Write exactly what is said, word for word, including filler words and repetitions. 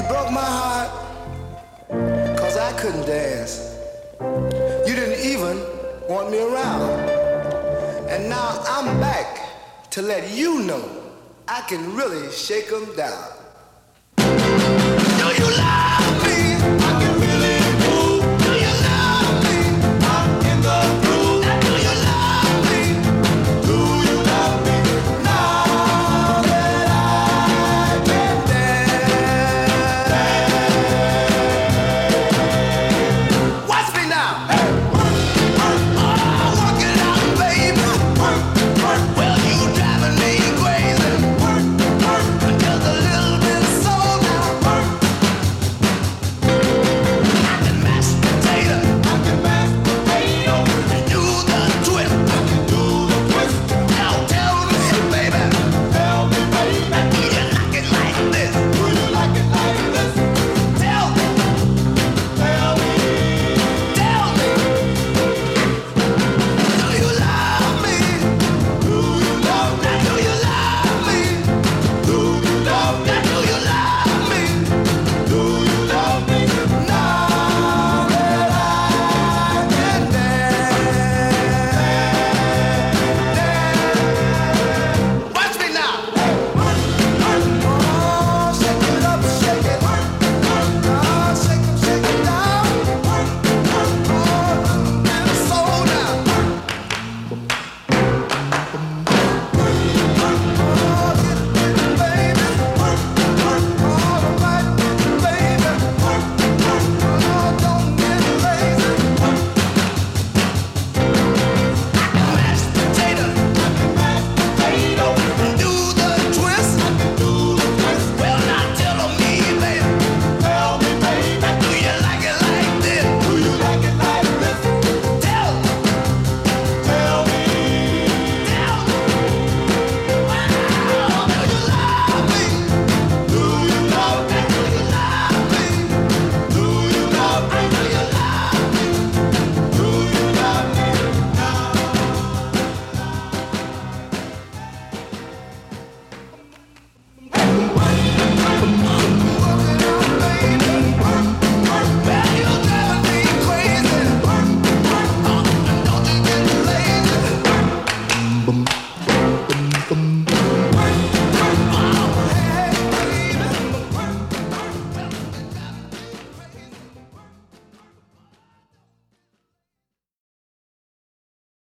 broke my heart cause I couldn't dance. You didn't even want me around. And now I'm back to let you know I can really shake 'em down. Do you love me? I can really move. Do you love me? I'm in the groove. Now do you love me? Do you love me? Now that I can dance. Watch me now. Hey, work, work. Oh, work it out, baby. Work, work. Well, you driving me crazy. Work, work. Just a little bit slow now. Work. I can mash potato. I can mash potato. And do the twist. I can do the twist. Now tell me, baby. Tell me, baby. Do you like it like this? Do you like it like this? Tell me. Tell me. Tell me. Do you love me? Do you love me? Do you love me? Do you love me? Do you love me? Do you love me? Now that I can dance, dance. Watch me now. Work, work. Oh, shake it up, shake it. Work, work. Oh, shake it, shake it down. Work, work. Oh, and slow down. Boom.